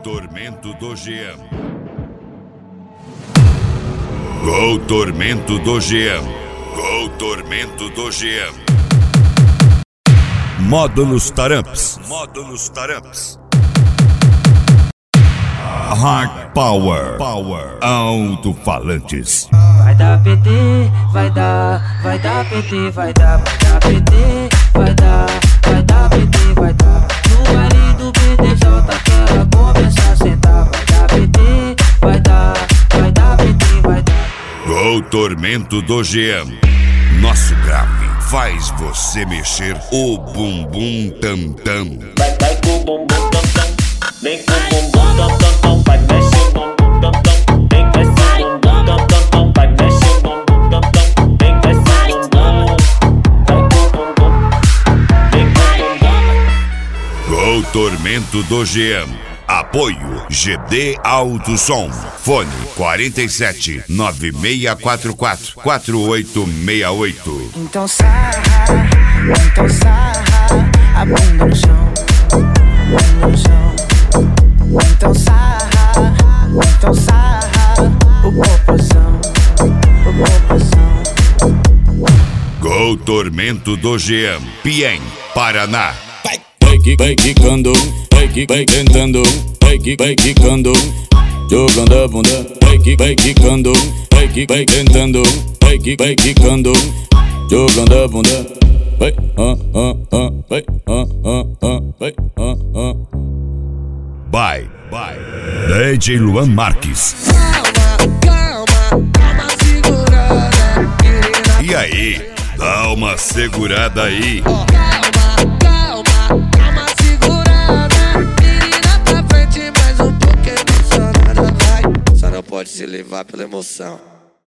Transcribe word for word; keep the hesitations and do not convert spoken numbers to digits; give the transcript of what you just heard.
Tormento do G M. Gol Tormento do G M. Gol Tormento do G M. Módulos Taramps. Módulos Taramps. Hard Power. Power. Alto-falantes. Vai dar P T, vai dar, vai dar P T, vai dar, vai dar P T, vai dar, vai dar P T, vai dar. No baile do B D J que ela começa a sentar. Vai dar P T, vai dar, vai dar P T, vai dar. Gol Tormento do G M. Nosso grave faz você mexer o bumbum tam-tam. Vai, vai com o bumbum tam-tam. Vem com o bumbum tam-tam. Vai mexer o bumbum tam-tam. Vem com esse bumbum tam-tam. Vai mexer o bumbum tam-tam. Vem com esse bumbum. Vai com o bumbum. Vem com o bumbum. Gol Tormento do G M. Apoio G D Alto Som. Fone quarenta e sete, nove seis quatro quatro, quatro oito seis oito. Então sarra, então sarra, a bunda no chão, bunda no chão. Então sarra, então sarra, o popozão, o popozão. Gol Tormento do G M. Piem, Paraná. Vai, vai quicando, vai, vai tentando, vai, vai quicando, jogando a bunda, vai, vai quicando, vai, vai tentando, vai, vai quicando, jogando a bunda, vai, ah, ah, ah, vai, ah, ah, ah, vai, ah, ah. Bye, bye. D J Luan Marques. Calma, calma, calma, segurada, menina. E aí, dá uma segurada aí. Calma, calma, calma, segurada, menina pra frente, mais um pouco emocionada. Vai, só não pode se levar pela emoção.